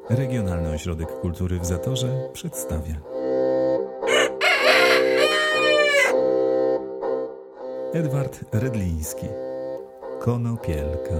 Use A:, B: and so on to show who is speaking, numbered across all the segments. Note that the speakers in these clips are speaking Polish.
A: Regionalny Ośrodek Kultury w Zatorze przedstawia. Edward Redliński. Konopielka.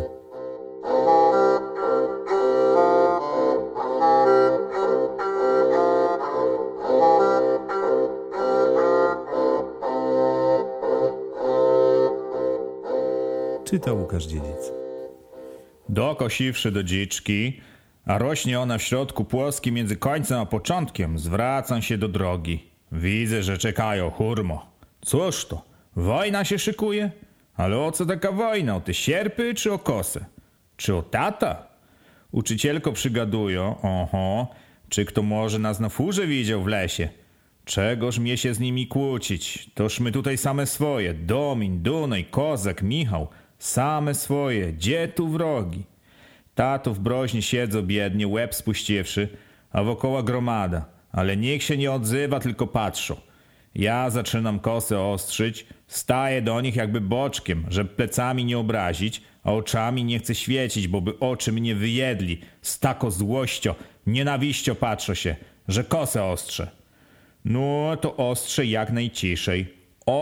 A: Czyta Łukasz Dziedzic.
B: Dokosiwszy do dziczki, a rośnie ona w środku płoskim między końcem a początkiem, zwracam się do drogi. Widzę, że czekają hurmo. Cóż to? Wojna się szykuje? Ale o co taka wojna? O te sierpy czy o kosę? Czy o tata? Uczycielko przygadują, czy kto może nas na furze widział w lesie? Czegoż mnie się z nimi kłócić? Toż my tutaj same swoje, Domin, Dunaj, Kozak, Michał, same swoje, gdzie tu wrogi? Tato w broźnie siedzą biednie, łeb spuściwszy, a wokoła gromada, ale nikt się nie odzywa, tylko patrzą. Ja zaczynam kosę ostrzyć, staję do nich jakby boczkiem, żeby plecami nie obrazić, a oczami nie chcę świecić, bo by oczy mnie wyjedli. Z taką złością, nienawiścią patrzę się, że kosę ostrzę. No to ostrzę jak najciszej.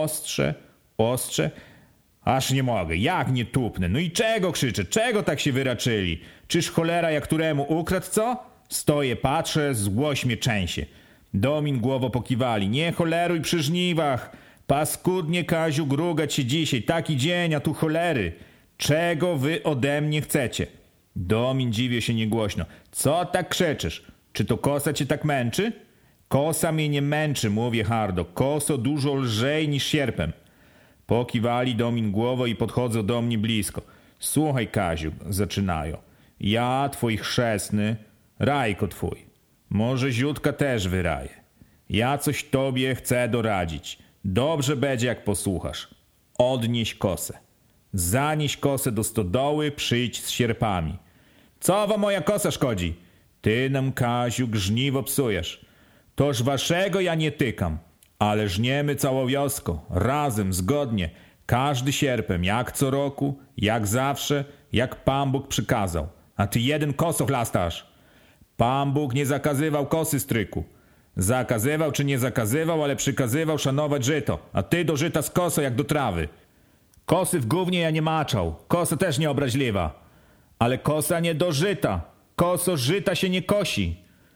B: Ostrze, aż nie mogę, jak nie tupnę. No i czego krzyczę, czego tak się wyraczyli? Czyż cholera jak któremu ukradł, co? Stoję, patrzę, złość mnie trzęsie. Domin głowo pokiwali, nie choleruj przy żniwach. Paskudnie, Kaziu, grugać się dzisiaj, taki dzień, a tu cholery. Czego wy ode mnie chcecie? Domin dziwię się niegłośno. Co tak krzyczysz? Czy to kosa cię tak męczy? Kosa mnie nie męczy, mówię hardo. Koso dużo lżej niż sierpem. Pokiwali Domin głową i podchodzą do mnie blisko. Słuchaj, Kaziu, zaczynają. Ja, twój chrzestny, Rajko twój. Może ziutka też wyraje. Ja coś tobie chcę doradzić. Dobrze będzie, jak posłuchasz. Odnieś kosę. Zanieś kosę do stodoły, przyjdź z sierpami. Co wam moja kosa szkodzi? Ty nam, Kaziu, żniwo psujesz. Toż waszego ja nie tykam. Ale żniemy całą wioską, razem, zgodnie, każdy sierpem, jak co roku, jak zawsze, jak Pan Bóg przykazał. A ty jeden koso chlastasz. Pan Bóg nie zakazywał kosy, stryku. Zakazywał czy nie zakazywał, ale przykazywał szanować żyto, a ty do żyta z koso jak do trawy. Kosy w gównie ja nie maczał, kosa też nie obraźliwa. Ale kosa nie do żyta, koso żyta się nie kosi.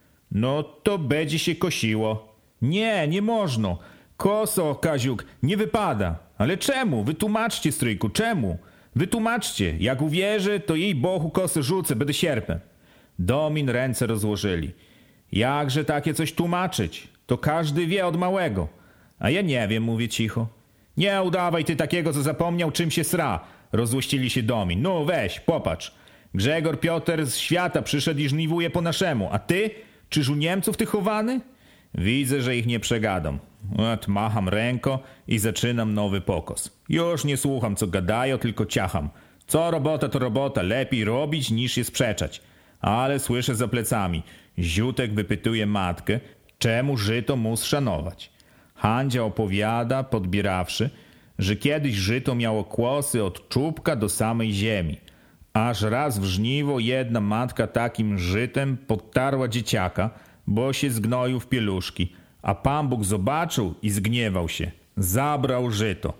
B: No to będzie się kosiło. Nie można. Koso, Kaziuk, nie wypada. Ale czemu? Wytłumaczcie, stryjku, czemu? Wytłumaczcie. Jak uwierzę, to jej bochu kosę rzucę, będę sierpem. Domin ręce rozłożyli. Jakże takie coś tłumaczyć? To każdy wie od małego. A ja nie wiem, mówię cicho. Nie udawaj ty takiego, co zapomniał, czym się sra. Rozłościli się Domin. No weź, popatrz. Grzegor Piotr z świata przyszedł i żniwuje po naszemu. A ty? Czyż u Niemców ty chowany? Widzę, że ich nie przegadam. Macham ręką i zaczynam nowy pokos. Już nie słucham, co gadają, tylko ciacham. Co robota, to robota. Lepiej robić, niż je sprzeczać. Ale słyszę za plecami. Ziutek wypytuje matkę, czemu żyto mus szanować. Handzia opowiada, podbierawszy, że kiedyś żyto miało kłosy od czubka do samej ziemi. Aż raz w żniwo jedna matka takim żytem podtarła dzieciaka, bo się zgnoił w pieluszki, a Pan Bóg zobaczył i zgniewał się. Zabrał żyto.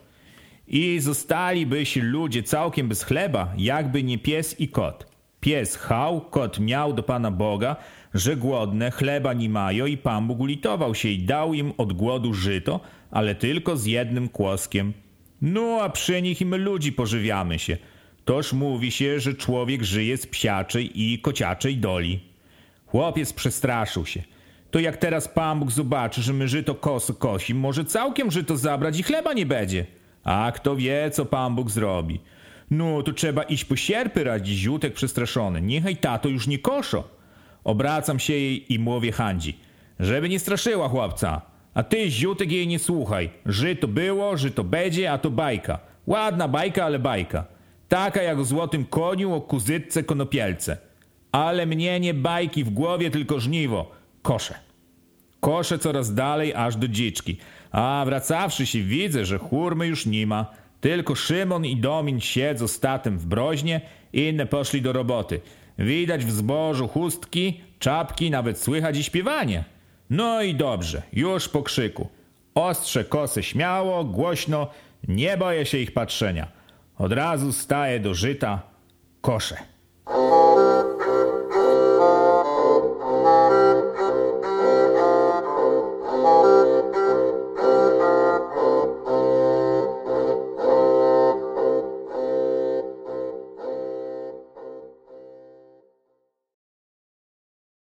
B: I zostaliby się ludzie całkiem bez chleba, jakby nie pies i kot. Pies chał, kot miał do Pana Boga, że głodne, chleba nie mają i Pan Bóg ulitował się i dał im od głodu żyto, ale tylko z jednym kłoskiem. No a przy nich i my ludzi pożywiamy się. Toż mówi się, że człowiek żyje z psiaczej i kociaczej doli. Chłopiec przestraszył się. To jak teraz Pan Bóg zobaczy, że my żyto koso kosim, może całkiem żyto zabrać i chleba nie będzie. A kto wie, co Pan Bóg zrobi. No, to trzeba iść po sierpy, radzi ziutek przestraszony. Niechaj tato już nie koszo. Obracam się jej i mówię Handzi, żeby nie straszyła chłopca. A ty, ziutek, jej nie słuchaj. Żyto było, żyto będzie, a to bajka. Ładna bajka, ale bajka. Taka jak o złotym koniu, o kuzytce, konopielce. Ale mnie nie bajki w głowie, tylko żniwo. Kosze. Kosze coraz dalej, aż do dziczki. A wracawszy się widzę, że hurmy już nie ma. Tylko Szymon i Domin siedzą statem w broźnie, inne poszli do roboty. Widać w zbożu chustki, czapki, nawet słychać i śpiewanie. No i dobrze, już po krzyku. Ostrze kosy śmiało, głośno, nie boję się ich patrzenia. Od razu staję do żyta, koszę.